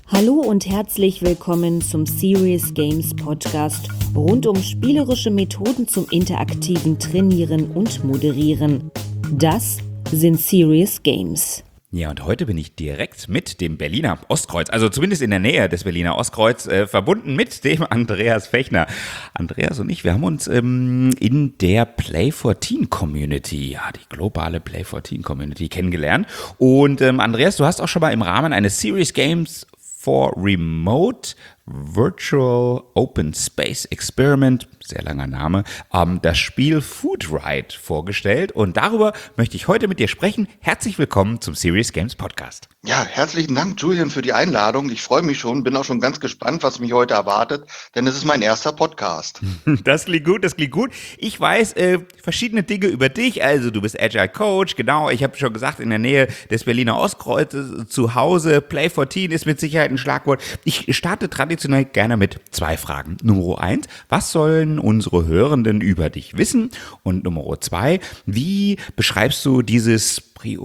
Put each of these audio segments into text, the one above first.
Hallo und herzlich willkommen zum Serious Games Podcast rund um spielerische Methoden zum interaktiven Trainieren und Moderieren. Das sind Serious Games. Ja, und heute bin ich direkt mit dem Berliner Ostkreuz, also zumindest in der Nähe des Berliner Ostkreuz, verbunden mit dem Andreas Fechner. Andreas und ich, wir haben uns in der Play14 Community, ja, die globale Play14 Community kennengelernt. Und Andreas, du hast auch schon mal im Rahmen eines Serious Games for Remote Virtual Open Space Experiment, sehr langer Name, das Spiel Food Ride vorgestellt. Und darüber möchte ich heute mit dir sprechen. Herzlich willkommen zum Serious Games Podcast. Ja, herzlichen Dank, Julian, für die Einladung. Ich freue mich schon, bin auch schon ganz gespannt, was mich heute erwartet, denn es ist mein erster Podcast. Das klingt gut, das klingt gut. Ich weiß verschiedene Dinge über dich. Also du bist Agile Coach, genau. Ich habe schon gesagt, in der Nähe des Berliner Ostkreuzes zu Hause. Play14 ist mit Sicherheit ein Schlagwort. Ich starte traditionell gerne mit 2 Fragen. Nummer 1, was sollen unsere Hörenden über dich wissen? Und Nummer 2, wie beschreibst du dieses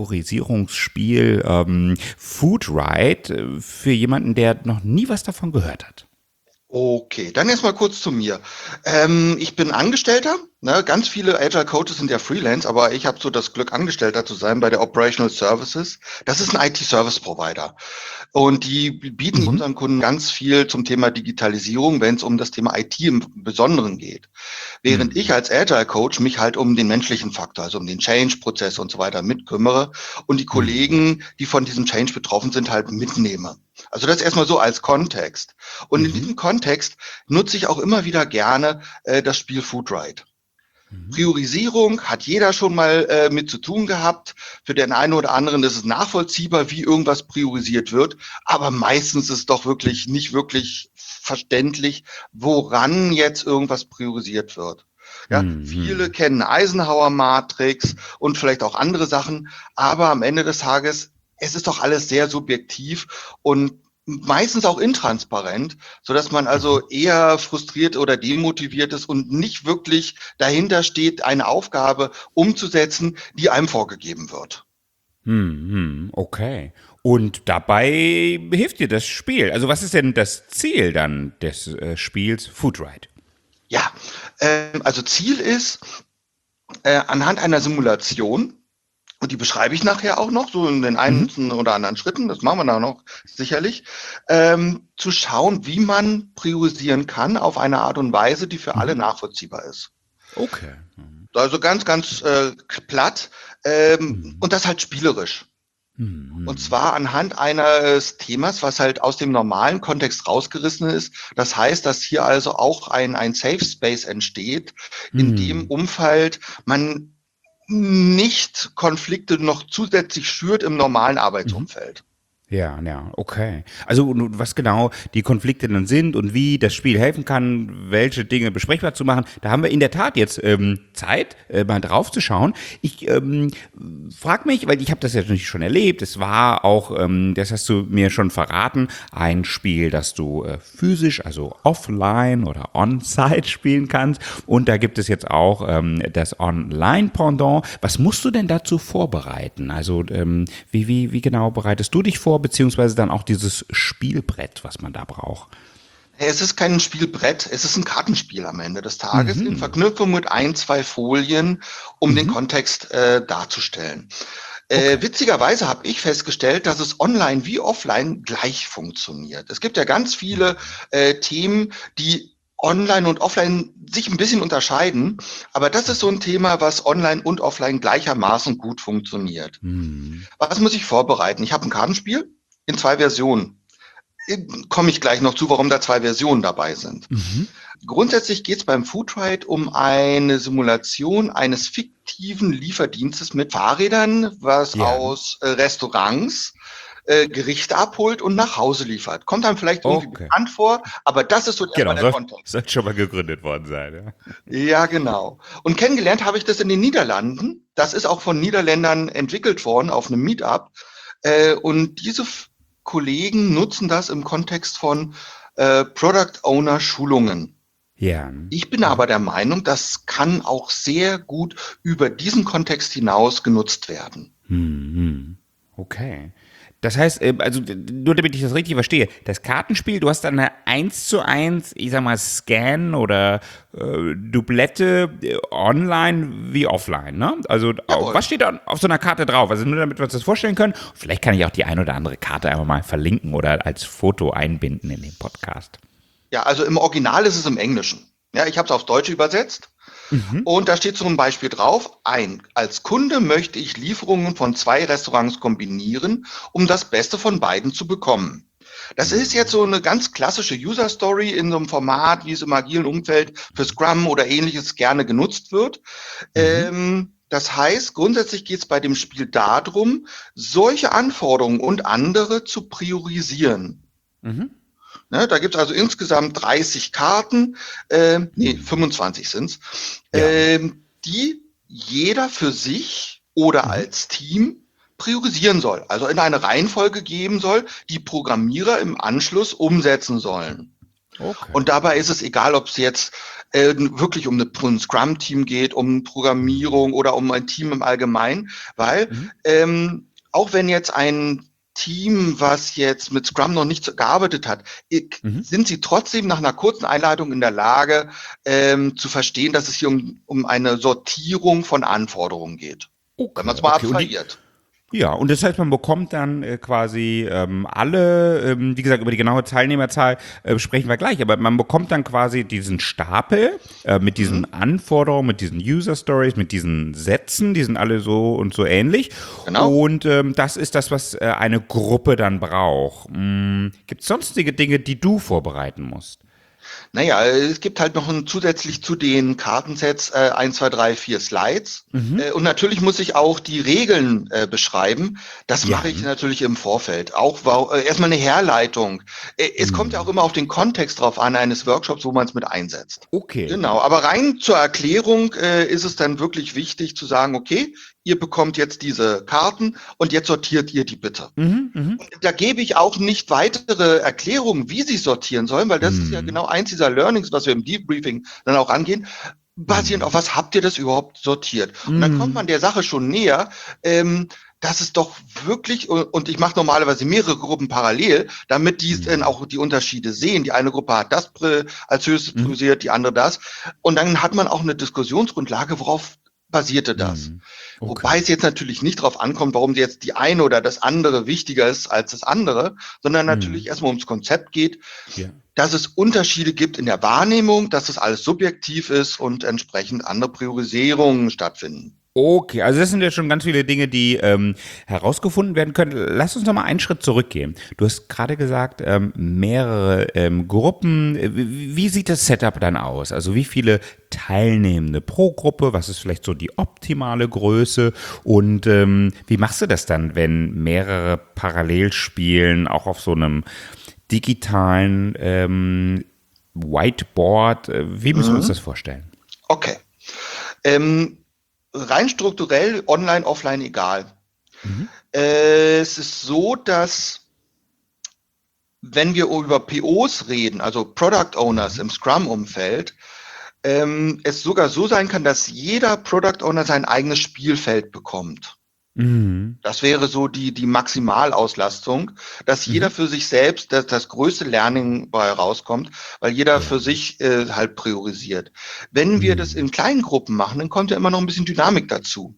Priorisierungsspiel Food Ride für jemanden, der noch nie was davon gehört hat? Okay, dann erstmal kurz zu mir. Ich bin Angestellter. Ne? Ganz viele Agile Coaches sind ja Freelance, aber ich habe so das Glück, Angestellter zu sein bei der Operational Services. Das ist ein IT-Service-Provider. Und die bieten unseren Kunden ganz viel zum Thema Digitalisierung, wenn es um das Thema IT im Besonderen geht. Während ich als Agile Coach mich halt um den menschlichen Faktor, also um den Change-Prozess und so weiter mitkümmere und die Kollegen, die von diesem Change betroffen sind, halt mitnehme. Also das erstmal so als Kontext. Und in diesem Kontext nutze ich auch immer wieder gerne das Spiel Food Ride. Priorisierung hat jeder schon mal mit zu tun gehabt. Für den einen oder anderen ist es nachvollziehbar, wie irgendwas priorisiert wird. Aber meistens ist es doch wirklich nicht wirklich verständlich, woran jetzt irgendwas priorisiert wird. Ja, viele kennen Eisenhower-Matrix und vielleicht auch andere Sachen. Aber am Ende des Tages, es ist doch alles sehr subjektiv und meistens auch intransparent, so dass man also eher frustriert oder demotiviert ist und nicht wirklich dahinter steht, eine Aufgabe umzusetzen, die einem vorgegeben wird. Okay. Und dabei hilft dir das Spiel. Also was ist denn das Ziel dann des Spiels Food Ride? Ja, also Ziel ist, anhand einer Simulation, und die beschreibe ich nachher auch noch, so in den einzelnen oder anderen Schritten, das machen wir dann noch sicherlich, zu schauen, wie man priorisieren kann auf eine Art und Weise, die für alle nachvollziehbar ist. Okay. Also ganz, ganz platt und das halt spielerisch. Und zwar anhand eines Themas, was halt aus dem normalen Kontext rausgerissen ist. Das heißt, dass hier also auch ein Safe Space entsteht, in dem Umfeld man nicht Konflikte noch zusätzlich schürt im normalen Arbeitsumfeld. Ja, okay. Also was genau die Konflikte dann sind und wie das Spiel helfen kann, welche Dinge besprechbar zu machen, da haben wir in der Tat jetzt Zeit, mal drauf zu schauen. Ich frage mich, weil ich habe das ja natürlich schon erlebt, es war auch, das hast du mir schon verraten, ein Spiel, das du physisch, also offline oder on-site spielen kannst, und da gibt es jetzt auch das Online-Pendant. Was musst du denn dazu vorbereiten? Also wie genau bereitest du dich vor, beziehungsweise dann auch dieses Spielbrett, was man da braucht? Es ist kein Spielbrett, es ist ein Kartenspiel am Ende des Tages in Verknüpfung mit 1, 2 Folien, um den Kontext darzustellen. Witzigerweise habe ich festgestellt, dass es online wie offline gleich funktioniert. Es gibt ja ganz viele Themen, die online und offline sich ein bisschen unterscheiden, aber das ist so ein Thema, was online und offline gleichermaßen gut funktioniert. Was muss ich vorbereiten? Ich habe ein Kartenspiel in 2 Versionen. Komme ich gleich noch zu, warum da 2 Versionen dabei sind. Grundsätzlich geht es beim Food Ride um eine Simulation eines fiktiven Lieferdienstes mit Fahrrädern, was aus Restaurants Gerichte abholt und nach Hause liefert. Kommt einem vielleicht irgendwie bekannt vor, aber das ist so erstmal der Kontext. Sollte schon mal gegründet worden sein. Ja. Ja, genau. Und kennengelernt habe ich das in den Niederlanden. Das ist auch von Niederländern entwickelt worden auf einem Meetup. Und diese Kollegen nutzen das im Kontext von Product Owner Schulungen. Ja. Ich bin aber der Meinung, das kann auch sehr gut über diesen Kontext hinaus genutzt werden. Okay. Das heißt, also nur damit ich das richtig verstehe, das Kartenspiel, du hast dann eine 1:1, ich sag mal, Scan oder Doublette online wie offline, ne? Also Jawohl. was steht da auf so einer Karte drauf? Also nur damit wir uns das vorstellen können. Vielleicht kann ich auch die ein oder andere Karte einfach mal verlinken oder als Foto einbinden in den Podcast. Ja, also im Original ist es im Englischen. Ja, ich habe es aufs Deutsche übersetzt. Und da steht zum Beispiel drauf, als Kunde möchte ich Lieferungen von 2 Restaurants kombinieren, um das Beste von beiden zu bekommen. Das ist jetzt so eine ganz klassische User Story in so einem Format, wie es im agilen Umfeld für Scrum oder ähnliches gerne genutzt wird. Das heißt, grundsätzlich geht es bei dem Spiel darum, solche Anforderungen und andere zu priorisieren. Ne, da gibt es also insgesamt 30 Karten, 25 sind's, Ja. die jeder für sich oder als Team priorisieren soll, also in eine Reihenfolge geben soll, die Programmierer im Anschluss umsetzen sollen. Okay. Und dabei ist es egal, ob es jetzt wirklich um ein Scrum-Team geht, um Programmierung oder um ein Team im Allgemeinen, weil auch wenn jetzt ein Team, was jetzt mit Scrum noch nicht gearbeitet hat, sind sie trotzdem nach einer kurzen Einleitung in der Lage zu verstehen, dass es hier um eine Sortierung von Anforderungen geht. Wenn man es mal abstrahiert. Ja, und das heißt, man bekommt dann quasi alle, wie gesagt, über die genaue Teilnehmerzahl sprechen wir gleich, aber man bekommt dann quasi diesen Stapel mit diesen Anforderungen, mit diesen User Stories, mit diesen Sätzen, die sind alle so und so ähnlich. Genau. Und das ist das, was eine Gruppe dann braucht. Gibt es sonstige Dinge, die du vorbereiten musst? Naja, es gibt halt noch zusätzlich zu den Kartensets 1, 2, 3, 4 Slides. Und natürlich muss ich auch die Regeln beschreiben. Das mache ich natürlich im Vorfeld. Auch erstmal eine Herleitung. Es kommt ja auch immer auf den Kontext drauf an, eines Workshops, wo man es mit einsetzt. Okay. Genau, aber rein zur Erklärung ist es dann wirklich wichtig zu sagen, okay, ihr bekommt jetzt diese Karten und jetzt sortiert ihr die bitte. Und da gebe ich auch nicht weitere Erklärungen, wie sie sortieren sollen, weil das ist ja genau eins dieser Learnings, was wir im Debriefing dann auch angehen. Basierend auf was habt ihr das überhaupt sortiert? Und dann kommt man der Sache schon näher, dass es doch wirklich, und ich mache normalerweise mehrere Gruppen parallel, damit die dann auch die Unterschiede sehen. Die eine Gruppe hat das als höchstes priorisiert, die andere das. Und dann hat man auch eine Diskussionsgrundlage, worauf basierte das. Okay. Wobei es jetzt natürlich nicht darauf ankommt, warum jetzt die eine oder das andere wichtiger ist als das andere, sondern natürlich erstmal ums Konzept geht, dass es Unterschiede gibt in der Wahrnehmung, dass das alles subjektiv ist und entsprechend andere Priorisierungen stattfinden. Okay, also das sind ja schon ganz viele Dinge, die herausgefunden werden können. Lass uns noch mal einen Schritt zurückgehen. Du hast gerade gesagt, mehrere Gruppen. Wie sieht das Setup dann aus? Also wie viele Teilnehmende pro Gruppe? Was ist vielleicht so die optimale Größe? Und wie machst du das dann, wenn mehrere parallel spielen, auch auf so einem digitalen Whiteboard? Wie müssen wir uns das vorstellen? Okay. Rein strukturell, online, offline, egal. Es ist so, dass wenn wir über POs reden, also Product Owners im Scrum-Umfeld, es sogar so sein kann, dass jeder Product Owner sein eigenes Spielfeld bekommt. Das wäre so die Maximalauslastung, dass jeder für sich selbst das größte Learning bei rauskommt, weil jeder für sich halt priorisiert. Wenn wir das in kleinen Gruppen machen, dann kommt ja immer noch ein bisschen Dynamik dazu.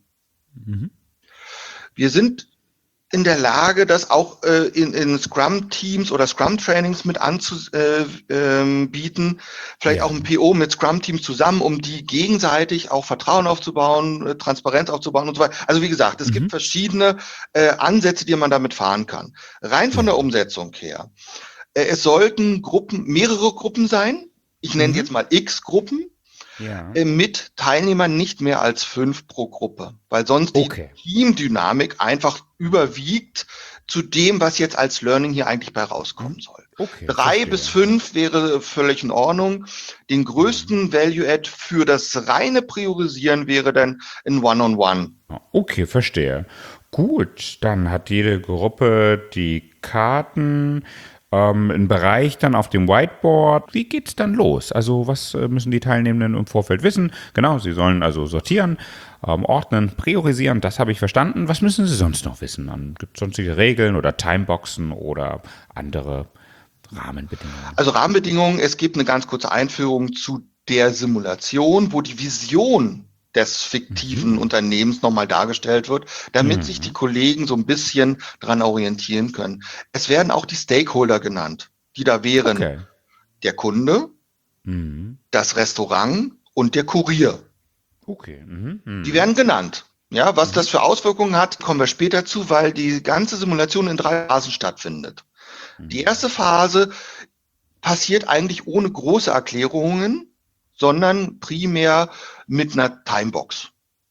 Wir sind in der Lage, das auch in Scrum-Teams oder Scrum-Trainings mit anzubieten, vielleicht auch ein PO mit Scrum-Teams zusammen, um die gegenseitig auch Vertrauen aufzubauen, Transparenz aufzubauen und so weiter. Also wie gesagt, es gibt verschiedene Ansätze, die man damit fahren kann. Rein von der Umsetzung her. Es sollten mehrere Gruppen sein. Ich nenne jetzt mal X-Gruppen. Mit Teilnehmern nicht mehr als 5 pro Gruppe, weil sonst die Teamdynamik einfach überwiegt zu dem, was jetzt als Learning hier eigentlich bei rauskommen soll. 3 bis 5 wäre völlig in Ordnung. Den größten Value-Add für das reine Priorisieren wäre dann ein One-on-One. Okay, verstehe. Gut, dann hat jede Gruppe die Karten. Ein Bereich dann auf dem Whiteboard. Wie geht's dann los? Also was müssen die Teilnehmenden im Vorfeld wissen? Genau, sie sollen also sortieren, ordnen, priorisieren, das habe ich verstanden. Was müssen sie sonst noch wissen? Gibt es sonstige Regeln oder Timeboxen oder andere Rahmenbedingungen? Also Rahmenbedingungen, es gibt eine ganz kurze Einführung zu der Simulation, wo die Vision des fiktiven Unternehmens nochmal dargestellt wird, damit sich die Kollegen so ein bisschen dran orientieren können. Es werden auch die Stakeholder genannt, die da wären der Kunde, das Restaurant und der Kurier. Okay. Die werden genannt. Ja, was das für Auswirkungen hat, kommen wir später zu, weil die ganze Simulation in 3 Phasen stattfindet. Die erste Phase passiert eigentlich ohne große Erklärungen, sondern primär mit einer Timebox.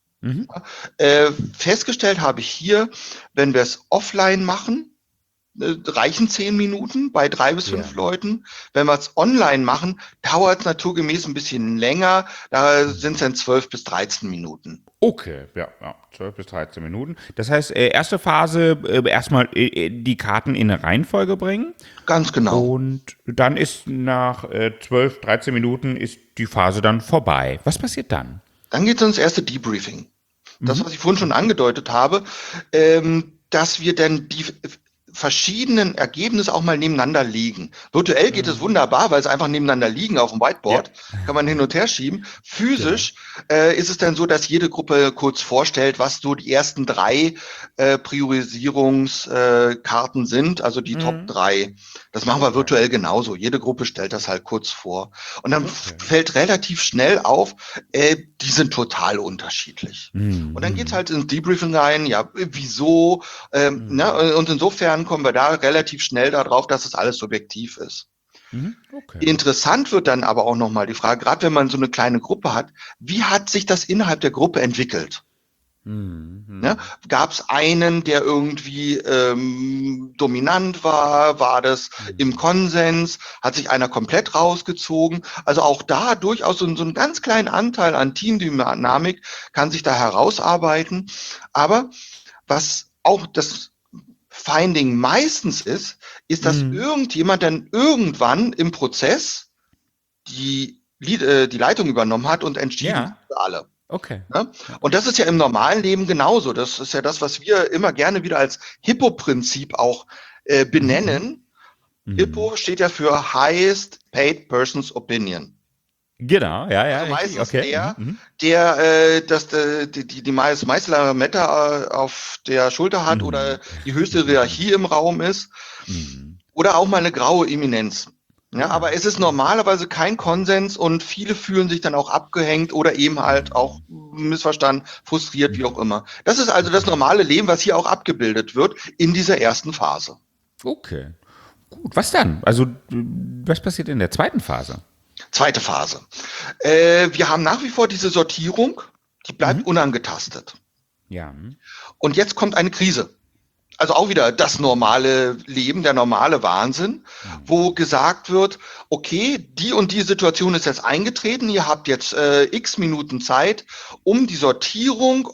Festgestellt habe ich hier, wenn wir es offline machen, reichen 10 Minuten bei 3 bis 5 Leuten. Wenn wir es online machen, dauert es naturgemäß ein bisschen länger. Da sind es dann 12 bis 13 Minuten. Okay, ja, 12 bis 13 Minuten. Das heißt, erste Phase, erstmal die Karten in eine Reihenfolge bringen. Ganz genau. Und dann ist nach 12, 13 Minuten ist die Phase dann vorbei. Was passiert dann? Dann geht es ins erste Debriefing. Das, was ich vorhin schon angedeutet habe, dass wir dann die verschiedenen Ergebnisse auch mal nebeneinander liegen. Virtuell geht es wunderbar, weil sie einfach nebeneinander liegen auf dem Whiteboard. Kann man hin und her schieben. Physisch ist es dann so, dass jede Gruppe kurz vorstellt, was so die ersten 3 Priorisierungskarten sind, also die Top 3. Das machen wir virtuell genauso. Jede Gruppe stellt das halt kurz vor. Und dann fällt relativ schnell auf, die sind total unterschiedlich. Und dann geht's halt ins Debriefing rein, ja, wieso, und insofern kommen wir da relativ schnell darauf, dass es alles subjektiv ist. Interessant wird dann aber auch nochmal die Frage, gerade wenn man so eine kleine Gruppe hat, wie hat sich das innerhalb der Gruppe entwickelt? Ne? Gab es einen, der irgendwie dominant war? War das im Konsens? Hat sich einer komplett rausgezogen? Also auch da durchaus so einen ganz kleinen Anteil an Teamdynamik kann sich da herausarbeiten. Aber was auch das Finding meistens ist, dass irgendjemand dann irgendwann im Prozess die Leitung übernommen hat und entschieden hat für alle. Okay. Ja? Und das ist ja im normalen Leben genauso. Das ist ja das, was wir immer gerne wieder als Hippo-Prinzip auch benennen. Hippo steht ja für Highest Paid Person's Opinion. Genau, ja. Also meistens der die meiste Lametta auf der Schulter hat oder die höchste Hierarchie im Raum ist. Oder auch mal eine graue Eminenz. Ja, aber es ist normalerweise kein Konsens und viele fühlen sich dann auch abgehängt oder eben halt auch missverstanden, frustriert, wie auch immer. Das ist also das normale Leben, was hier auch abgebildet wird in dieser ersten Phase. Okay, gut. Was dann? Also, was passiert in der zweiten Phase? Zweite Phase. Wir haben nach wie vor diese Sortierung, die bleibt unangetastet. Ja. Und jetzt kommt eine Krise. Also auch wieder das normale Leben, der normale Wahnsinn, wo gesagt wird, okay, die und die Situation ist jetzt eingetreten, ihr habt jetzt x Minuten Zeit, um die Sortierung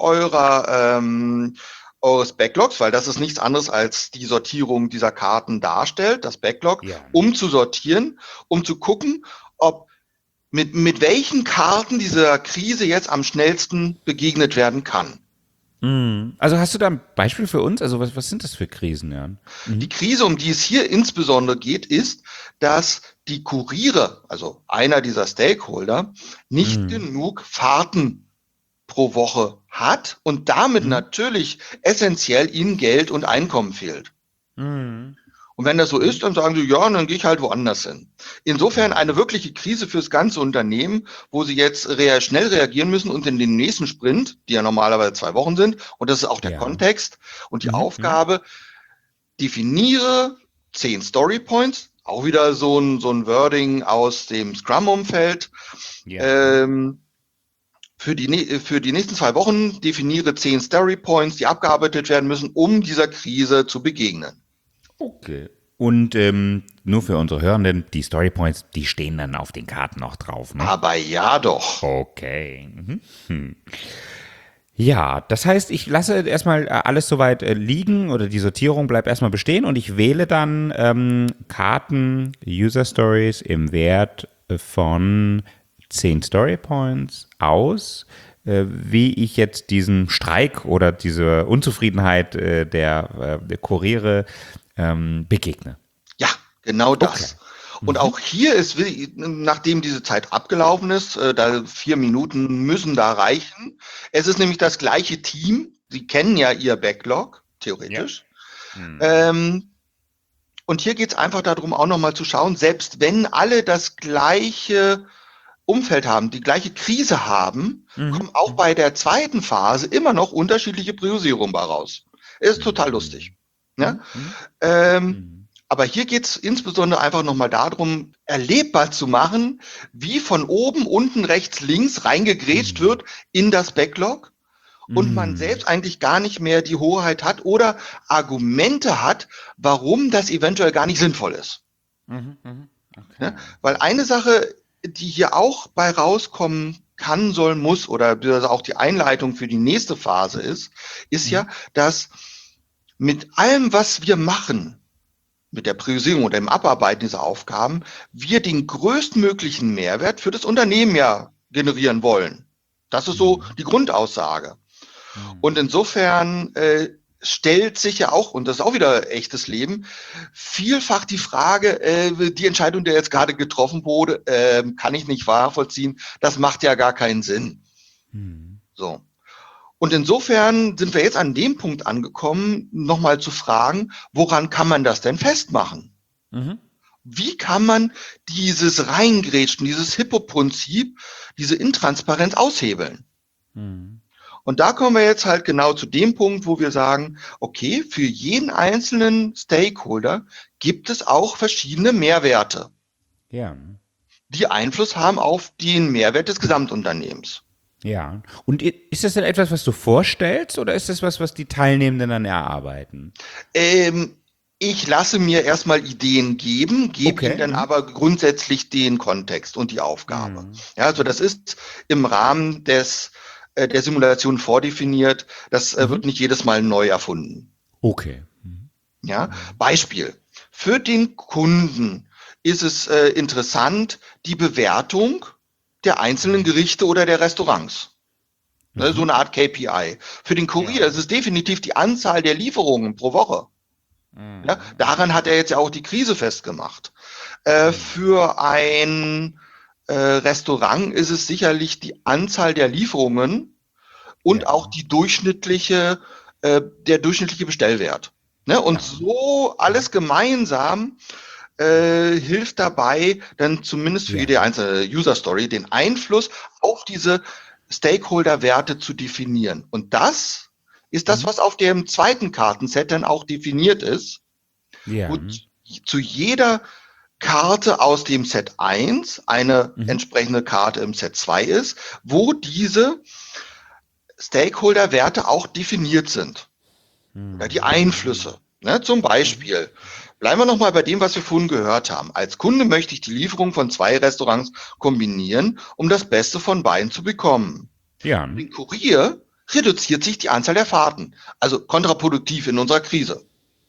eures Backlogs, weil das ist nichts anderes als die Sortierung dieser Karten darstellt, das Backlog, um zu sortieren, um zu gucken, ob mit welchen Karten dieser Krise jetzt am schnellsten begegnet werden kann. Also hast du da ein Beispiel für uns? Also was sind das für Krisen? Ja? Die Krise, um die es hier insbesondere geht, ist, dass die Kuriere, also einer dieser Stakeholder, nicht genug Fahrten pro Woche hat und damit natürlich essentiell ihnen Geld und Einkommen fehlt. Und wenn das so ist, dann sagen sie, ja, dann gehe ich halt woanders hin. Insofern eine wirkliche Krise fürs ganze Unternehmen, wo sie jetzt schnell reagieren müssen und in den nächsten Sprint, die ja normalerweise 2 Wochen sind, und das ist auch der Kontext und die Aufgabe, definiere 10 Story Points, auch wieder so ein Wording aus dem Scrum-Umfeld. Für die nächsten 2 Wochen definiere 10 Story Points, die abgearbeitet werden müssen, um dieser Krise zu begegnen. Okay. Und nur für unsere Hörenden, die Storypoints, die stehen dann auf den Karten noch drauf, ne? Aber ja doch. Okay. Ja, das heißt, ich lasse erstmal alles soweit liegen oder die Sortierung bleibt erstmal bestehen und ich wähle dann Karten, User Stories im Wert von 10 Story Points aus, wie ich jetzt diesen Streik oder diese Unzufriedenheit der Kuriere begegne. Ja, genau Okay. das. Und auch hier ist, nachdem diese Zeit abgelaufen ist, da 4 Minuten müssen da reichen. Es ist nämlich das gleiche Team. Sie kennen ja ihr Backlog, theoretisch. Ähm, und hier geht es einfach darum, auch nochmal zu schauen, selbst wenn alle das gleiche Umfeld haben, die gleiche Krise haben, kommen auch bei der zweiten Phase immer noch unterschiedliche Priorisierungen bei raus. Ist total lustig. Ja? Aber hier geht es insbesondere einfach nochmal darum, erlebbar zu machen, wie von oben, unten, rechts, links reingegrätscht wird in das Backlog und man selbst eigentlich gar nicht mehr die Hoheit hat oder Argumente hat, warum das eventuell gar nicht sinnvoll ist. Ja? Weil eine Sache, die hier auch bei rauskommen kann, soll, muss oder auch die Einleitung für die nächste Phase ist ja, dass mit allem, was wir machen, mit der Priorisierung oder dem Abarbeiten dieser Aufgaben, wir den größtmöglichen Mehrwert für das Unternehmen ja generieren wollen. Das ist so die Grundaussage. Und insofern stellt sich ja auch, und das ist auch wieder echtes Leben, vielfach die Frage, die Entscheidung, die jetzt gerade getroffen wurde, kann ich nicht nachvollziehen, das macht ja gar keinen Sinn. So. Und insofern sind wir jetzt an dem Punkt angekommen, nochmal zu fragen, woran kann man das denn festmachen? Wie kann man dieses Reingrätschen, dieses Hippo-Prinzip, diese Intransparenz aushebeln? Und da kommen wir jetzt halt genau zu dem Punkt, wo wir sagen, okay, für jeden einzelnen Stakeholder gibt es auch verschiedene Mehrwerte, die Einfluss haben auf den Mehrwert des Gesamtunternehmens. Ja. Und ist das denn etwas, was du vorstellst oder ist das was die Teilnehmenden dann erarbeiten? Ich lasse mir erstmal Ideen geben, gebe ihnen dann aber grundsätzlich den Kontext und die Aufgabe. Ja, also das ist im Rahmen der Simulation vordefiniert. Das wird nicht jedes Mal neu erfunden. Okay. Ja, Beispiel. Für den Kunden ist es interessant, die Bewertung der einzelnen Gerichte oder der Restaurants. So eine Art KPI. Für den Kurier ist es definitiv die Anzahl der Lieferungen pro Woche. Ja, daran hat er jetzt ja auch die Krise festgemacht. Für ein Restaurant ist es sicherlich die Anzahl der Lieferungen und auch die der durchschnittliche Bestellwert. Ne? Und so alles gemeinsam hilft dabei, dann zumindest für jede einzelne User Story den Einfluss auf diese Stakeholder-Werte zu definieren. Und das ist das, was auf dem zweiten Kartenset dann auch definiert ist. Und zu jeder Karte aus dem Set 1 eine entsprechende Karte im Set 2 ist, wo diese Stakeholder-Werte auch definiert sind. Ja, die Einflüsse. Ne? Zum Beispiel, bleiben wir nochmal bei dem, was wir vorhin gehört haben. Als Kunde möchte ich die Lieferung von 2 Restaurants kombinieren, um das Beste von beiden zu bekommen. Ja. Für den Kurier reduziert sich die Anzahl der Fahrten. Also kontraproduktiv in unserer Krise.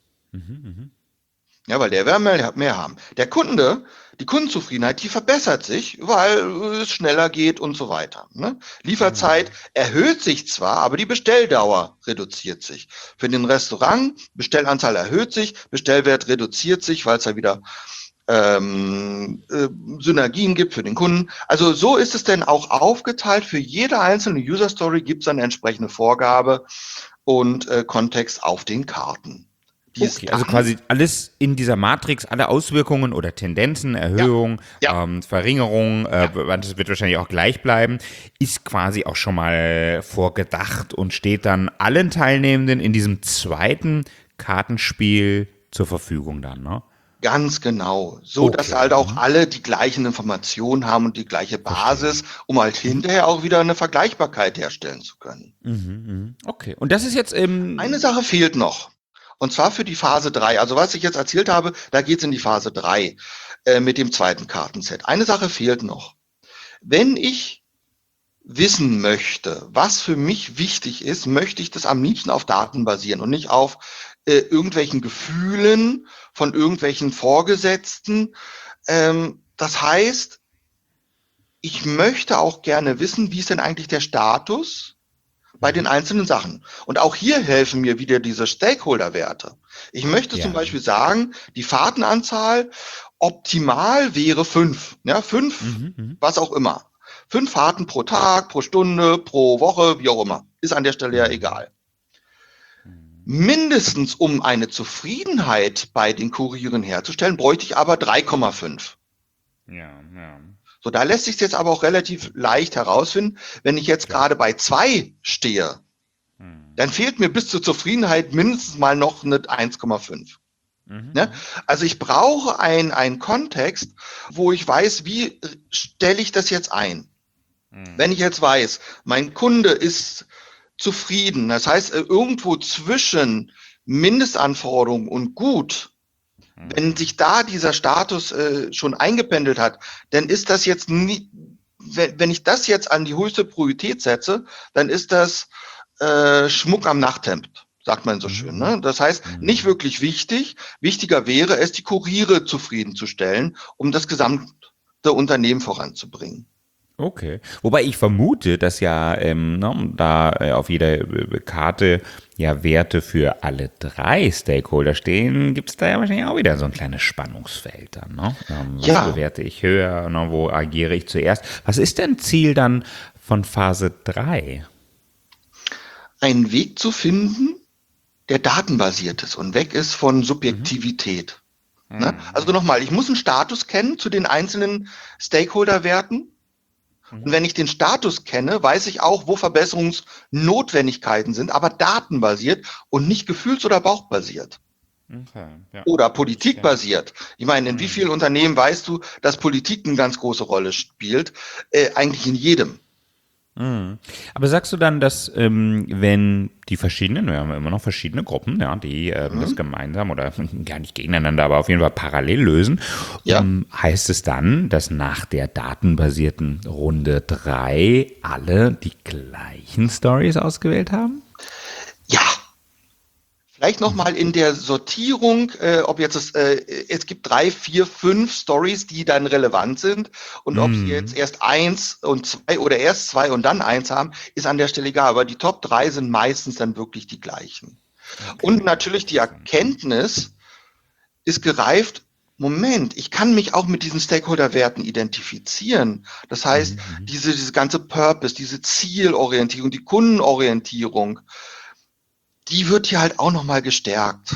Ja, weil der will mehr haben. Der Kunde, die Kundenzufriedenheit, die verbessert sich, weil es schneller geht und so weiter. Ne? Lieferzeit erhöht sich zwar, aber die Bestelldauer reduziert sich. Für den Restaurant, Bestellanzahl erhöht sich, Bestellwert reduziert sich, weil es da wieder Synergien gibt für den Kunden. Also so ist es denn auch aufgeteilt. Für jede einzelne User Story gibt es eine entsprechende Vorgabe und Kontext auf den Karten. Okay, also quasi alles in dieser Matrix, alle Auswirkungen oder Tendenzen, Erhöhung, Verringerung, das wird wahrscheinlich auch gleich bleiben, ist quasi auch schon mal vorgedacht und steht dann allen Teilnehmenden in diesem zweiten Kartenspiel zur Verfügung dann, ne? Ganz genau. So, dass halt auch alle die gleichen Informationen haben und die gleiche Basis, um halt hinterher auch wieder eine Vergleichbarkeit herstellen zu können. Okay, und das ist jetzt Eine Sache fehlt noch. Und zwar für die Phase 3. Also was ich jetzt erzählt habe, da geht's in die Phase 3 mit dem zweiten Kartenset. Eine Sache fehlt noch. Wenn ich wissen möchte, was für mich wichtig ist, möchte ich das am liebsten auf Daten basieren und nicht auf irgendwelchen Gefühlen von irgendwelchen Vorgesetzten. Das heißt, ich möchte auch gerne wissen, wie ist denn eigentlich der Status bei den einzelnen Sachen. Und auch hier helfen mir wieder diese Stakeholder-Werte. Ich möchte zum Beispiel sagen, die Fahrtenanzahl optimal wäre 5. Ja, 5, was auch immer. 5 Fahrten pro Tag, pro Stunde, pro Woche, wie auch immer. Ist an der Stelle ja egal. Mindestens, um eine Zufriedenheit bei den Kurieren herzustellen, bräuchte ich aber 3,5. Ja. So, da lässt sich jetzt aber auch relativ leicht herausfinden, wenn ich jetzt gerade bei 2 stehe, dann fehlt mir bis zur Zufriedenheit mindestens mal noch eine 1,5. Ne? Also ich brauche einen Kontext, wo ich weiß, wie stelle ich das jetzt ein. Wenn ich jetzt weiß, mein Kunde ist zufrieden, das heißt irgendwo zwischen Mindestanforderungen und gut, wenn sich da dieser Status schon eingependelt hat, dann ist das jetzt nie, wenn ich das jetzt an die höchste Priorität setze, dann ist das Schmuck am Nachthemd, sagt man so schön. Ne? Das heißt, nicht wirklich wichtig. Wichtiger wäre es, die Kuriere zufriedenzustellen, um das gesamte Unternehmen voranzubringen. Okay. Wobei ich vermute, dass ja da auf jeder Karte ja Werte für alle 3 Stakeholder stehen, gibt es da ja wahrscheinlich auch wieder so ein kleines Spannungsfeld dann. Ne? Was bewerte ich höher, ne? Wo agiere ich zuerst? Was ist denn Ziel dann von Phase 3? Einen Weg zu finden, der datenbasiert ist und weg ist von Subjektivität. Ne? Also nochmal, ich muss einen Status kennen zu den einzelnen Stakeholder-Werten. Und wenn ich den Status kenne, weiß ich auch, wo Verbesserungsnotwendigkeiten sind, aber datenbasiert und nicht gefühls- oder bauchbasiert. Okay, ja. Oder politikbasiert. Ich meine, in wie vielen Unternehmen weißt du, dass Politik eine ganz große Rolle spielt? Eigentlich in jedem. Aber sagst du dann, dass wenn die verschiedenen, wir haben immer noch verschiedene Gruppen, ja, die das gemeinsam oder gar nicht gegeneinander, aber auf jeden Fall parallel lösen, heißt es dann, dass nach der datenbasierten Runde 3 alle die gleichen Stories ausgewählt haben? Ja. Vielleicht nochmal in der Sortierung, ob jetzt es gibt 3, 4, 5 Stories, die dann relevant sind. Und ob sie jetzt erst 1 und 2 oder erst 2 und dann 1 haben, ist an der Stelle egal. Aber die Top 3 sind meistens dann wirklich die gleichen. Okay. Und natürlich die Erkenntnis ist gereift, Moment, ich kann mich auch mit diesen Stakeholder-Werten identifizieren. Das heißt, diese ganze Purpose, diese Zielorientierung, die Kundenorientierung, die wird hier halt auch nochmal gestärkt.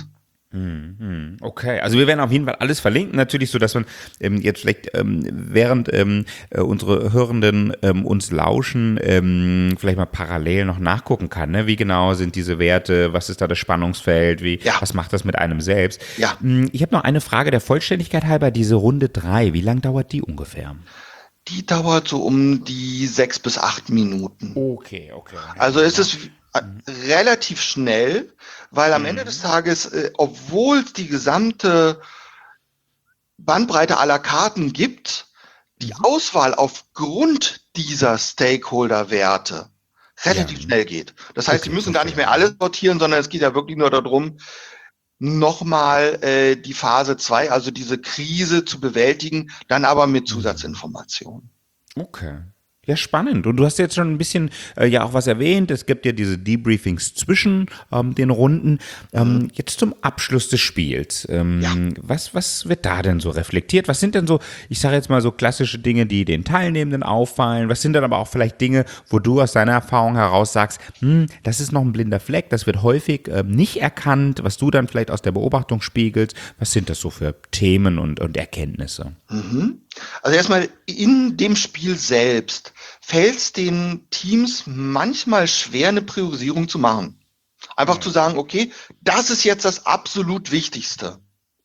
Okay, also wir werden auf jeden Fall alles verlinken, natürlich so, dass man jetzt vielleicht während unsere Hörenden uns lauschen, vielleicht mal parallel noch nachgucken kann, ne? Wie genau sind diese Werte, was ist da das Spannungsfeld, was macht das mit einem selbst? Ja. Ich habe noch eine Frage der Vollständigkeit halber, diese Runde 3, wie lang dauert die ungefähr? Die dauert so um die 6 bis 8 Minuten. Okay. Also es ist relativ schnell, weil am Ende des Tages, obwohl es die gesamte Bandbreite aller Karten gibt, die Auswahl aufgrund dieser Stakeholder-Werte relativ schnell geht. Das heißt, Sie müssen gar nicht mehr alles sortieren, sondern es geht ja wirklich nur darum, nochmal die Phase 2, also diese Krise zu bewältigen, dann aber mit Zusatzinformationen. Okay. Ja, spannend. Und du hast jetzt schon ein bisschen ja auch was erwähnt. Es gibt ja diese Debriefings zwischen den Runden. Jetzt zum Abschluss des Spiels. Was wird da denn so reflektiert? Was sind denn so, ich sage jetzt mal so klassische Dinge, die den Teilnehmenden auffallen? Was sind dann aber auch vielleicht Dinge, wo du aus deiner Erfahrung heraus sagst, das ist noch ein blinder Fleck, das wird häufig nicht erkannt, was du dann vielleicht aus der Beobachtung spiegelst? Was sind das so für Themen und Erkenntnisse? Also erstmal in dem Spiel selbst fällt es den Teams manchmal schwer, eine Priorisierung zu machen. Einfach zu sagen, okay, das ist jetzt das absolut Wichtigste.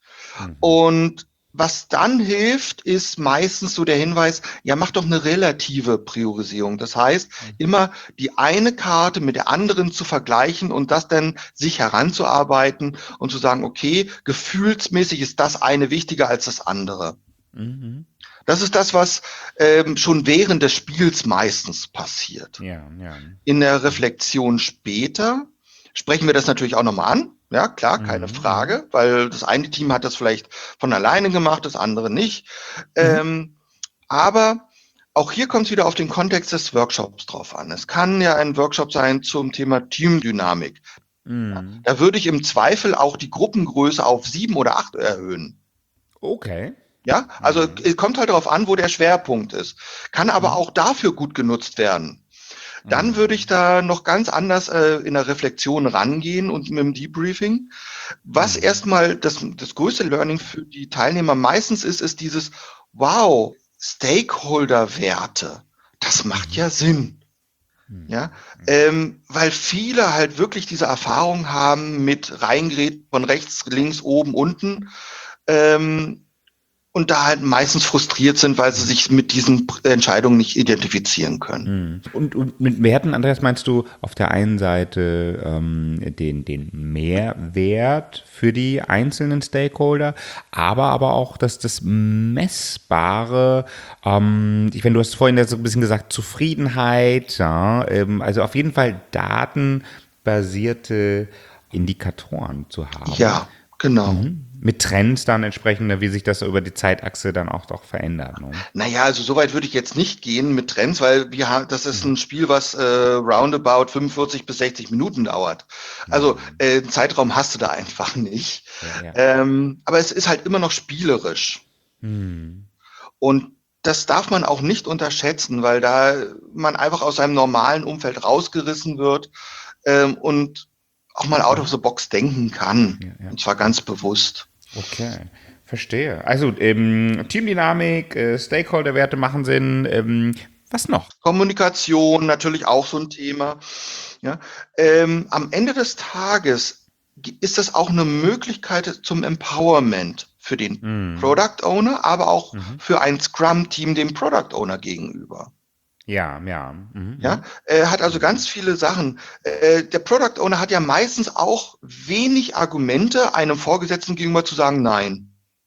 Und was dann hilft, ist meistens so der Hinweis, ja, mach doch eine relative Priorisierung. Das heißt, immer die eine Karte mit der anderen zu vergleichen und das dann sich heranzuarbeiten und zu sagen, okay, gefühlsmäßig ist das eine wichtiger als das andere. Das ist das, was schon während des Spiels meistens passiert. Ja, ja. In der Reflexion später sprechen wir das natürlich auch nochmal an. Ja, klar, keine Frage, weil das eine Team hat das vielleicht von alleine gemacht, das andere nicht. Aber auch hier kommt es wieder auf den Kontext des Workshops drauf an. Es kann ja ein Workshop sein zum Thema Teamdynamik. Da würde ich im Zweifel auch die Gruppengröße auf 7 oder 8 erhöhen. Okay. Ja, also es kommt halt darauf an, wo der Schwerpunkt ist. Kann aber auch dafür gut genutzt werden. Dann würde ich da noch ganz anders in der Reflexion rangehen und mit dem Debriefing. Was erstmal das größte Learning für die Teilnehmer meistens ist dieses, wow, Stakeholder-Werte, das macht ja Sinn. Ja, weil viele halt wirklich diese Erfahrung haben mit Reingerät von rechts, links, oben, unten. Und da halt meistens frustriert sind, weil sie sich mit diesen Entscheidungen nicht identifizieren können. Und mit Werten, Andreas, meinst du auf der einen Seite den Mehrwert für die einzelnen Stakeholder, aber auch das Messbare, du hast vorhin ja so ein bisschen gesagt, Zufriedenheit, ja, also auf jeden Fall datenbasierte Indikatoren zu haben. Ja, genau. Mit Trends dann entsprechend, wie sich das über die Zeitachse dann auch doch verändert. Ne? Naja, also so weit würde ich jetzt nicht gehen mit Trends, weil das ist ein Spiel, was roundabout 45 bis 60 Minuten dauert. Also einen Zeitraum hast du da einfach nicht. Ja. Aber es ist halt immer noch spielerisch. Und das darf man auch nicht unterschätzen, weil da man einfach aus seinem normalen Umfeld rausgerissen wird und auch mal out of the box denken kann. Ja. Und zwar ganz bewusst. Okay, verstehe. Also Teamdynamik, Stakeholder-Werte machen Sinn. Was noch? Kommunikation natürlich auch so ein Thema. Ja. Am Ende des Tages ist das auch eine Möglichkeit zum Empowerment für den Product Owner, aber auch für ein Scrum-Team dem Product Owner gegenüber. Ja. Ja, hat also ganz viele Sachen. Der Product Owner hat ja meistens auch wenig Argumente, einem Vorgesetzten gegenüber zu sagen, nein.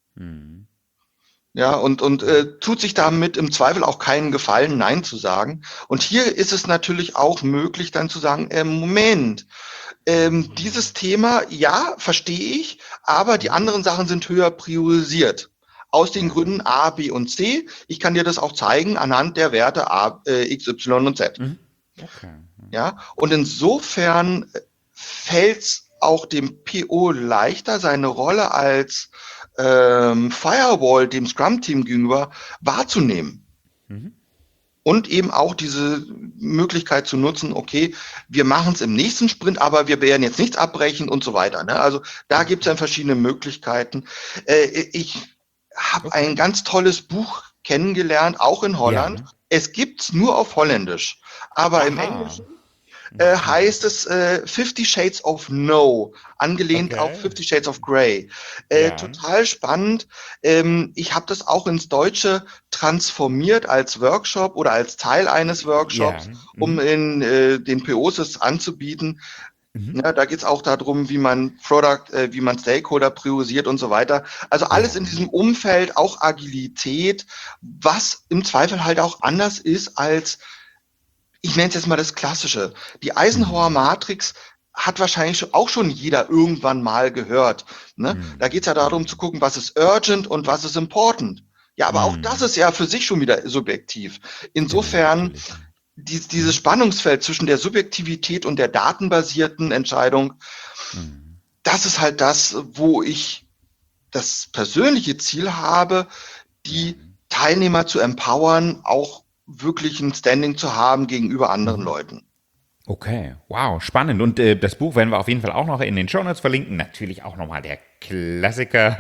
Ja, und tut sich damit im Zweifel auch keinen Gefallen, nein zu sagen. Und hier ist es natürlich auch möglich, dann zu sagen, Moment, dieses Thema, ja, verstehe ich, aber die anderen Sachen sind höher priorisiert. Aus den Gründen A, B und C. Ich kann dir das auch zeigen anhand der Werte A, X, Y und Z. Okay. Ja, und insofern fällt es auch dem PO leichter, seine Rolle als Firewall dem Scrum-Team gegenüber wahrzunehmen. Und eben auch diese Möglichkeit zu nutzen, okay, wir machen es im nächsten Sprint, aber wir werden jetzt nichts abbrechen und so weiter. Ne? Also da gibt es dann verschiedene Möglichkeiten. Ich habe ein ganz tolles Buch kennengelernt, auch in Holland. Ja. Es gibt's nur auf Holländisch, aber im Englischen heißt es 50 Shades of No, angelehnt auf 50 Shades of Grey. Total spannend. Ich habe das auch ins Deutsche transformiert als Workshop oder als Teil eines Workshops, um in den POs es anzubieten. Ja, da geht's auch darum, wie man wie man Stakeholder priorisiert und so weiter. Also alles in diesem Umfeld, auch Agilität, was im Zweifel halt auch anders ist als, ich nenne es jetzt mal das Klassische. Die Eisenhower Matrix hat wahrscheinlich auch schon jeder irgendwann mal gehört. Ne? Da geht's ja darum zu gucken, was ist urgent und was ist important. Ja, aber auch das ist ja für sich schon wieder subjektiv. Insofern dieses Spannungsfeld zwischen der Subjektivität und der datenbasierten Entscheidung, das ist halt das, wo ich das persönliche Ziel habe, die Teilnehmer zu empowern, auch wirklich ein Standing zu haben gegenüber anderen Leuten. Okay, wow, spannend. Und das Buch werden wir auf jeden Fall auch noch in den Shownotes verlinken. Natürlich auch nochmal der Klassiker,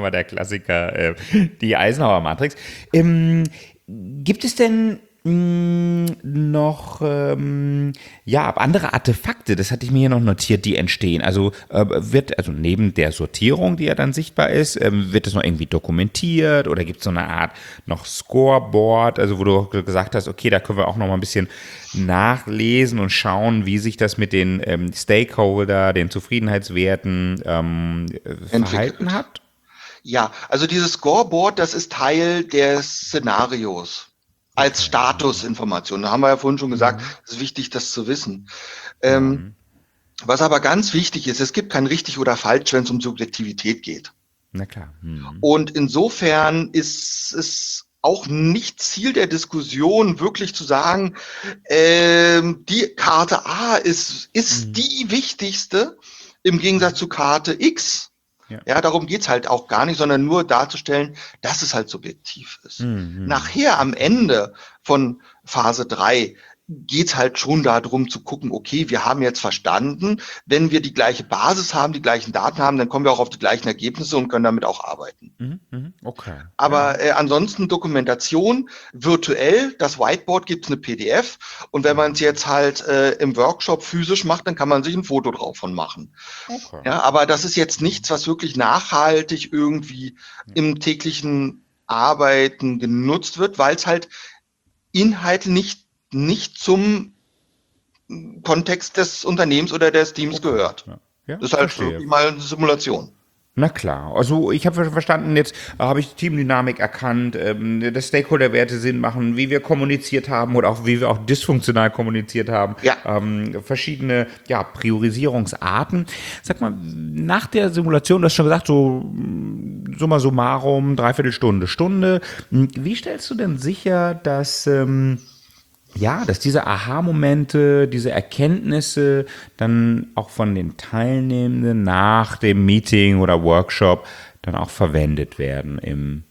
die Eisenhower Matrix. Gibt es denn noch andere Artefakte, das hatte ich mir hier noch notiert, die entstehen. Also also neben der Sortierung, die ja dann sichtbar ist, wird das noch irgendwie dokumentiert oder gibt es so eine Art noch Scoreboard, also wo du gesagt hast, okay, da können wir auch noch mal ein bisschen nachlesen und schauen, wie sich das mit den Stakeholder, den Zufriedenheitswerten verhalten hat? Ja, also dieses Scoreboard, das ist Teil des Szenarios als Statusinformation. Da haben wir ja vorhin schon gesagt, es ist wichtig, das zu wissen. Ähm, Was aber ganz wichtig ist, es gibt kein richtig oder falsch, wenn es um Subjektivität geht. Na klar. Und insofern ist es auch nicht Ziel der Diskussion, wirklich zu sagen, die Karte A ist die wichtigste im Gegensatz zu Karte X. Ja, darum geht's halt auch gar nicht, sondern nur darzustellen, dass es halt subjektiv ist. Nachher am Ende von Phase 3 geht's halt schon darum zu gucken, okay, wir haben jetzt verstanden, wenn wir die gleiche Basis haben, die gleichen Daten haben, dann kommen wir auch auf die gleichen Ergebnisse und können damit auch arbeiten. Okay. Aber ansonsten Dokumentation virtuell, das Whiteboard gibt's eine PDF und wenn man es jetzt halt im Workshop physisch macht, dann kann man sich ein Foto drauf von machen. Okay. Ja, aber das ist jetzt nichts, was wirklich nachhaltig irgendwie im täglichen Arbeiten genutzt wird, weil es halt inhaltlich nicht zum Kontext des Unternehmens oder des Teams gehört. Ja, Das ist halt verstehe. wirklich mal eine Simulation. Na klar, also ich habe verstanden, jetzt habe ich Teamdynamik erkannt, dass Stakeholder-Werte Sinn machen, wie wir kommuniziert haben oder auch wie wir auch dysfunktional kommuniziert haben. Ja. Verschiedene Priorisierungsarten. Sag mal, nach der Simulation, du hast schon gesagt, so summa summarum, Stunde. Wie stellst du denn sicher, dass dass diese Aha-Momente, diese Erkenntnisse dann auch von den Teilnehmenden nach dem Meeting oder Workshop dann auch verwendet werden in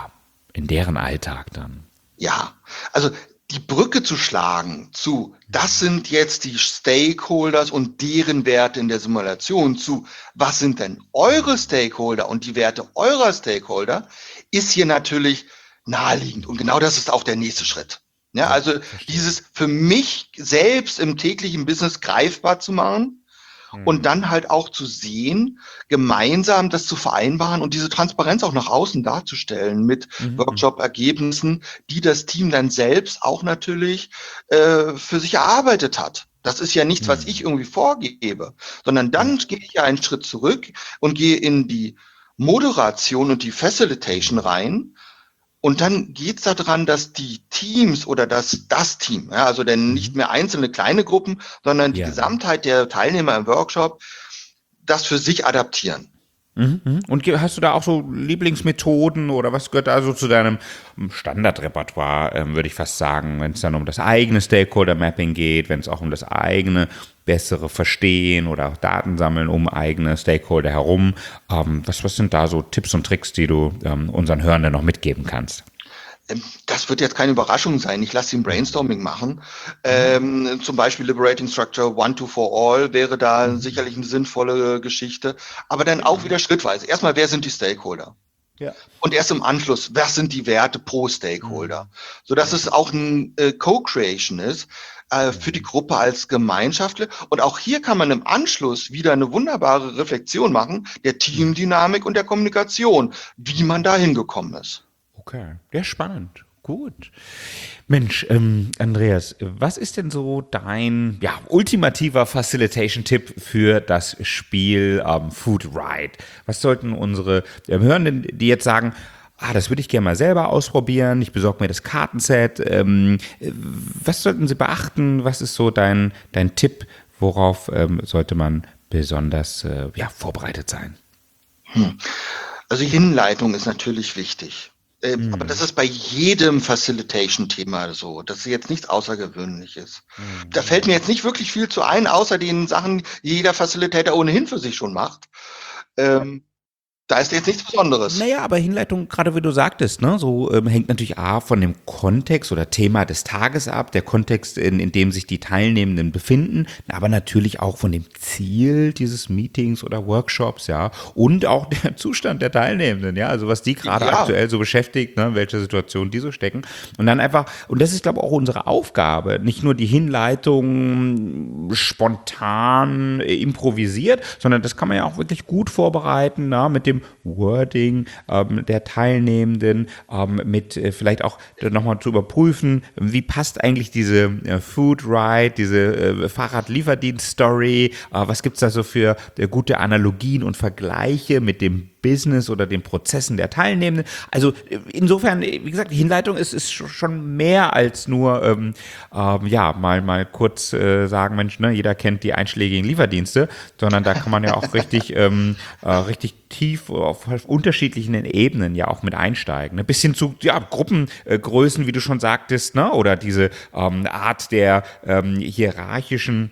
deren Alltag dann? Ja, also die Brücke zu schlagen zu, das sind jetzt die Stakeholders und deren Werte in der Simulation zu, was sind denn eure Stakeholder und die Werte eurer Stakeholder, ist hier natürlich naheliegend. Und genau das ist auch der nächste Schritt. Ja, also dieses für mich selbst im täglichen Business greifbar zu machen und dann halt auch zu sehen, gemeinsam das zu vereinbaren und diese Transparenz auch nach außen darzustellen mit Workshop-Ergebnissen, die das Team dann selbst auch natürlich für sich erarbeitet hat. Das ist ja nichts, was ich irgendwie vorgebe, sondern dann gehe ich ja einen Schritt zurück und gehe in die Moderation und die Facilitation rein. Und dann geht's daran, dass die Teams oder das Team, ja, also denn nicht mehr einzelne kleine Gruppen, sondern die Gesamtheit der Teilnehmer im Workshop, das für sich adaptieren. Und hast du da auch so Lieblingsmethoden oder was gehört da so zu deinem Standardrepertoire, würde ich fast sagen, wenn es dann um das eigene Stakeholder-Mapping geht, wenn es auch um das eigene bessere Verstehen oder auch Daten sammeln um eigene Stakeholder herum. Was sind da so Tipps und Tricks, die du unseren Hörenden noch mitgeben kannst? Das wird jetzt keine Überraschung sein. Ich lasse sie ein Brainstorming machen. Zum Beispiel Liberating Structure One to for All wäre da sicherlich eine sinnvolle Geschichte. Aber dann auch wieder schrittweise. Erstmal, wer sind die Stakeholder? Ja. Und erst im Anschluss, was sind die Werte pro Stakeholder? Sodass es auch ein Co-Creation ist für die Gruppe als Gemeinschaftler. Und auch hier kann man im Anschluss wieder eine wunderbare Reflexion machen der Teamdynamik und der Kommunikation, wie man da hingekommen ist. Okay, ja, spannend. Gut. Mensch, Andreas, was ist denn so dein ultimativer Facilitation-Tipp für das Spiel Food Ride? Was sollten unsere Hörenden, die jetzt sagen, das würde ich gerne mal selber ausprobieren, ich besorge mir das Kartenset, was sollten sie beachten? Was ist so dein Tipp, worauf sollte man besonders vorbereitet sein? Also die Hinleitung ist natürlich wichtig. Aber das ist bei jedem Facilitation-Thema so. Das ist jetzt nichts Außergewöhnliches. Da fällt mir jetzt nicht wirklich viel zu ein, außer den Sachen, die jeder Facilitator ohnehin für sich schon macht. Da ist jetzt nichts Besonderes. Naja, aber Hinleitung, gerade wie du sagtest, ne, so hängt natürlich von dem Kontext oder Thema des Tages ab, der Kontext, in dem sich die Teilnehmenden befinden, aber natürlich auch von dem Ziel dieses Meetings oder Workshops, und auch der Zustand der Teilnehmenden, also was die gerade aktuell so beschäftigt, ne, in welcher Situation die so stecken. Und dann einfach, und das ist, glaube ich, auch unsere Aufgabe, nicht nur die Hinleitung spontan improvisiert, sondern das kann man ja auch wirklich gut vorbereiten, mit dem Wording der Teilnehmenden, mit vielleicht auch nochmal zu überprüfen, wie passt eigentlich diese Food Ride, diese Fahrradlieferdienst-Story, was gibt's da so für gute Analogien und Vergleiche mit dem Business oder den Prozessen der Teilnehmenden. Also insofern, wie gesagt, die Hinleitung ist schon mehr als nur mal kurz sagen, Mensch, ne, jeder kennt die einschlägigen Lieferdienste, sondern da kann man ja auch richtig tief auf unterschiedlichen Ebenen ja auch mit einsteigen. Ne? Bis hin zu Gruppengrößen, wie du schon sagtest, ne? Oder diese Art der hierarchischen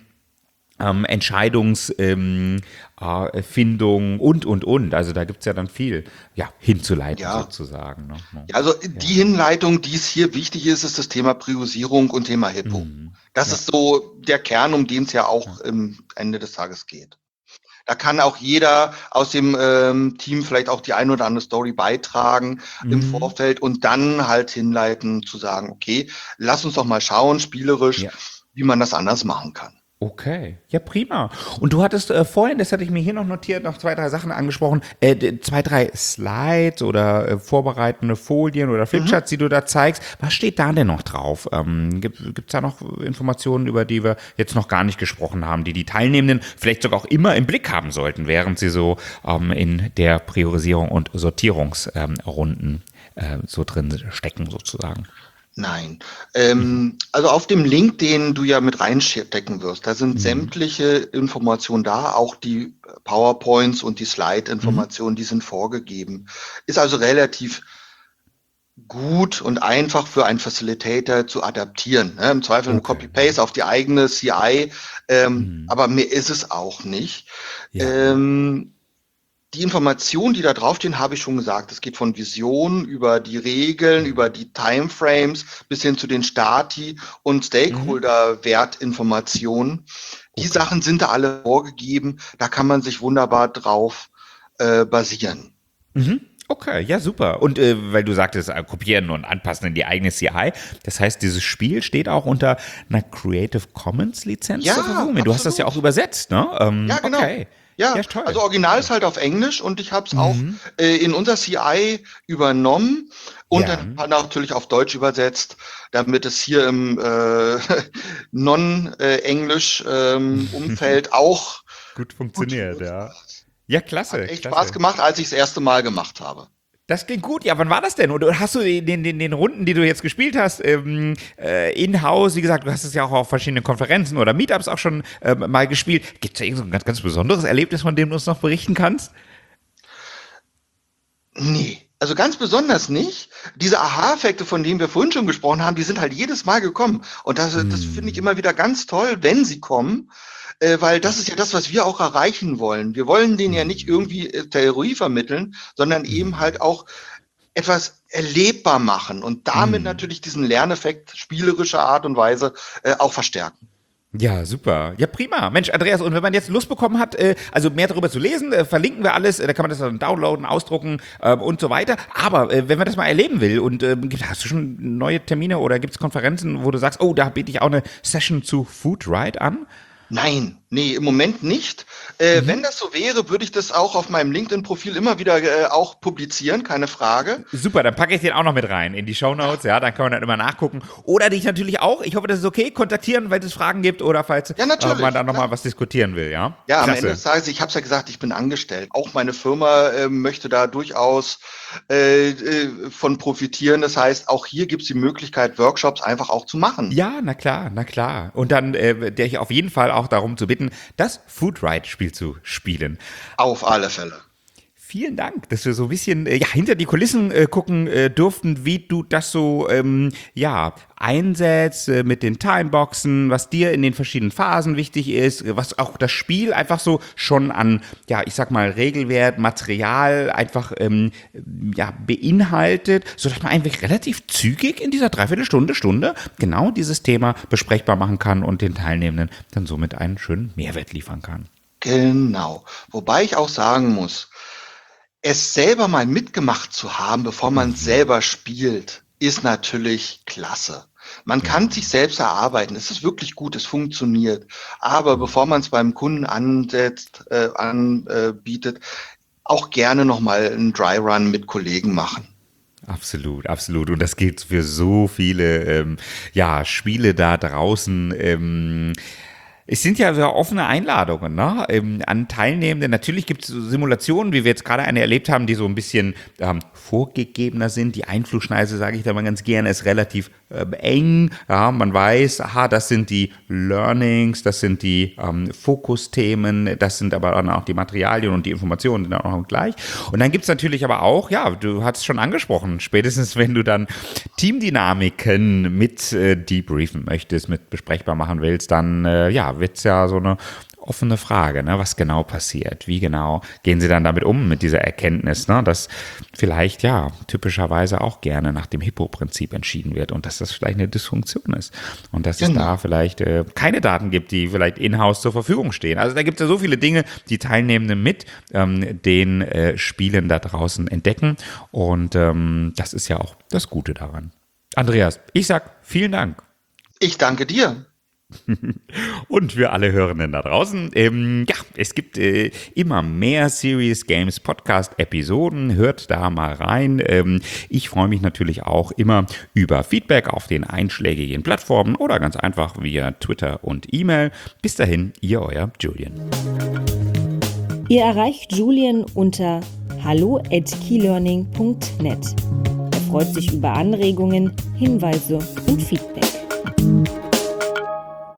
Entscheidungsfindung und. Also da gibt es ja dann viel hinzuleiten sozusagen. Ne? Ja, also die Hinleitung, die es hier wichtig ist das Thema Priorisierung und Thema Hippo. Das ist so der Kern, um den es ja auch am Ende des Tages geht. Da kann auch jeder aus dem Team vielleicht auch die ein oder andere Story beitragen im Vorfeld und dann halt hinleiten zu sagen, okay, lass uns doch mal schauen, spielerisch, wie man das anders machen kann. Okay, ja prima. Und du hattest vorhin, das hatte ich mir hier noch notiert, noch 2, 3 Sachen angesprochen, 2, 3 Slides oder vorbereitende Folien oder Flipcharts, die du da zeigst. Was steht da denn noch drauf? Gibt's da noch Informationen, über die wir jetzt noch gar nicht gesprochen haben, die die Teilnehmenden vielleicht sogar auch immer im Blick haben sollten, während sie so in der Priorisierung und Sortierungsrunden so drin stecken sozusagen? Nein. Also auf dem Link, den du ja mit reinstecken wirst, da sind sämtliche Informationen da, auch die PowerPoints und die Slide-Informationen, die sind vorgegeben. Ist also relativ gut und einfach für einen Facilitator zu adaptieren. Ne? Im Zweifel ein Copy-Paste auf die eigene CI, aber mehr ist es auch nicht. Ja. Die Informationen, die da draufstehen, habe ich schon gesagt. Es geht von Vision über die Regeln, über die Timeframes bis hin zu den Stati- und Stakeholder-Wertinformationen. Die Sachen sind da alle vorgegeben. Da kann man sich wunderbar drauf basieren. Okay, ja super. Und weil du sagtest, kopieren und anpassen in die eigene CI, das heißt, dieses Spiel steht auch unter einer Creative Commons Lizenz zur Verfügung. Du absolut. hast das ja auch übersetzt, ne? Ja, genau. Okay. Ja, toll. also Original ist halt auf Englisch und ich habe es auch in unser CI übernommen und dann natürlich auf Deutsch übersetzt, damit es hier im non-Englisch Umfeld auch gut funktioniert, ja. Ja, klasse. Hat echt Spaß gemacht, als ich das erste Mal gemacht habe. Das klingt gut. Ja, wann war das denn? Oder hast du den Runden, die du jetzt gespielt hast, in-house, wie gesagt, du hast es ja auch auf verschiedenen Konferenzen oder Meetups auch schon mal gespielt. Gibt es da irgend so ein ganz, ganz besonderes Erlebnis, von dem du uns noch berichten kannst? Nee, also ganz besonders nicht. Diese Aha-Effekte, von denen wir vorhin schon gesprochen haben, die sind halt jedes Mal gekommen. Und das finde ich immer wieder ganz toll, wenn sie kommen. Weil das ist ja das, was wir auch erreichen wollen. Wir wollen denen ja nicht irgendwie Theorie vermitteln, sondern eben halt auch etwas erlebbar machen und damit natürlich diesen Lerneffekt spielerischer Art und Weise auch verstärken. Ja, super. Ja, prima. Mensch, Andreas, und wenn man jetzt Lust bekommen hat, also mehr darüber zu lesen, verlinken wir alles, da kann man das dann downloaden, ausdrucken und so weiter. Aber wenn man das mal erleben will und hast du schon neue Termine oder gibt es Konferenzen, wo du sagst, oh, da biete ich auch eine Session zu Food Ride an? Nein, nee, im Moment nicht. Wenn das so wäre, würde ich das auch auf meinem LinkedIn-Profil immer wieder auch publizieren, keine Frage. Super, dann packe ich den auch noch mit rein in die Shownotes, ja, dann kann man dann immer nachgucken. Oder dich natürlich auch, ich hoffe, das ist okay, kontaktieren, falls es Fragen gibt oder falls man da nochmal was diskutieren will, ja? Ja, am Ende des Tages, ich habe es ja gesagt, ich bin angestellt. Auch meine Firma möchte da durchaus von profitieren. Das heißt, auch hier gibt es die Möglichkeit, Workshops einfach auch zu machen. Ja, na klar, na klar. Und dann der ich auf jeden Fall auch darum zu bitten, das Food Ride-Spiel zu spielen. Auf alle Fälle. Vielen Dank, dass wir so ein bisschen hinter die Kulissen gucken durften, wie du das so einsetzt mit den Timeboxen, was dir in den verschiedenen Phasen wichtig ist, was auch das Spiel einfach so schon an, ich sag mal, Regelwert, Material einfach beinhaltet, sodass man eigentlich relativ zügig in dieser Dreiviertelstunde, genau dieses Thema besprechbar machen kann und den Teilnehmenden dann somit einen schönen Mehrwert liefern kann. Genau. Wobei ich auch sagen muss, es selber mal mitgemacht zu haben, bevor man selber spielt, ist natürlich klasse. Man kann sich selbst erarbeiten. Es ist wirklich gut, es funktioniert. Aber bevor man es beim Kunden anbietet, auch gerne nochmal einen Dry Run mit Kollegen machen. Absolut, absolut. Und das gilt für so viele Spiele da draußen. Es sind ja sehr offene Einladungen, ne? An Teilnehmende. Natürlich gibt es Simulationen, wie wir jetzt gerade eine erlebt haben, die so ein bisschen vorgegebener sind. Die Einflugschneise, sage ich da mal ganz gerne, ist relativ eng. Ja, man weiß, aha, das sind die Learnings, das sind die Fokusthemen, das sind aber dann auch die Materialien und die Informationen sind auch gleich. Und dann gibt es natürlich aber auch, ja, du hast es schon angesprochen, spätestens wenn du dann Teamdynamiken mit debriefen möchtest, mit besprechbar machen willst, dann wird es ja so eine offene Frage, ne, was genau passiert, wie genau gehen sie dann damit um, mit dieser Erkenntnis, ne, dass vielleicht typischerweise auch gerne nach dem Hippo-Prinzip entschieden wird und dass das vielleicht eine Dysfunktion ist und dass es da vielleicht keine Daten gibt, die vielleicht in-house zur Verfügung stehen. Also da gibt es ja so viele Dinge, die Teilnehmenden mit den Spielen da draußen entdecken und das ist ja auch das Gute daran. Andreas, ich sag vielen Dank. Ich danke dir. Und für alle Hörenden da draußen, es gibt immer mehr Serious Games Podcast-Episoden, hört da mal rein. Ich freue mich natürlich auch immer über Feedback auf den einschlägigen Plattformen oder ganz einfach via Twitter und E-Mail. Bis dahin, euer Julian. Ihr erreicht Julian unter hallo@keylearning.net. Er freut sich über Anregungen, Hinweise und Feedback.